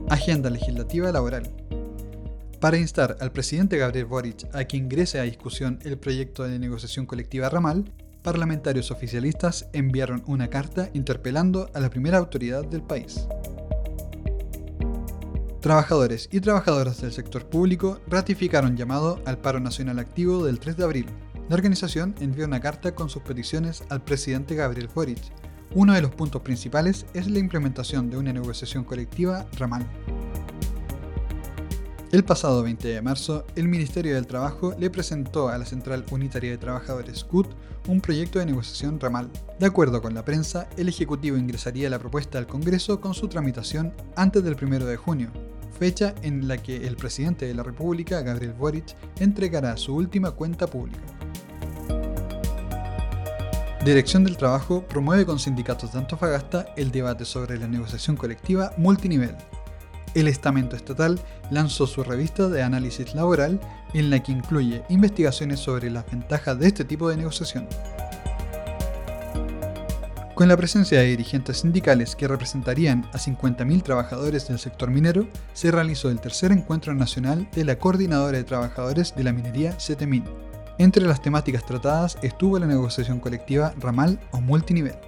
Agenda legislativa laboral. Para instar al presidente Gabriel Boric a que ingrese a discusión el proyecto de negociación colectiva ramal, parlamentarios oficialistas enviaron una carta interpelando a la primera autoridad del país. Trabajadores y trabajadoras del sector público ratificaron llamado al paro nacional activo del 3 de abril. La organización envió una carta con sus peticiones al presidente Gabriel Boric. Uno de los puntos principales es la implementación de una negociación colectiva ramal. El pasado 20 de marzo, el Ministerio del Trabajo le presentó a la Central Unitaria de Trabajadores CUT un proyecto de negociación ramal. De acuerdo con la prensa, el Ejecutivo ingresaría la propuesta al Congreso con su tramitación antes del 1 de junio, fecha en la que el presidente de la República, Gabriel Boric, entregará su última cuenta pública. Dirección del Trabajo promueve con sindicatos de Antofagasta el debate sobre la negociación colectiva multinivel. El estamento estatal lanzó su revista de análisis laboral en la que incluye investigaciones sobre las ventajas de este tipo de negociación. Con la presencia de dirigentes sindicales que representarían a 50.000 trabajadores del sector minero, se realizó el tercer encuentro nacional de la Coordinadora de Trabajadores de la Minería CETEMIN. Entre las temáticas tratadas estuvo la negociación colectiva ramal o multinivel.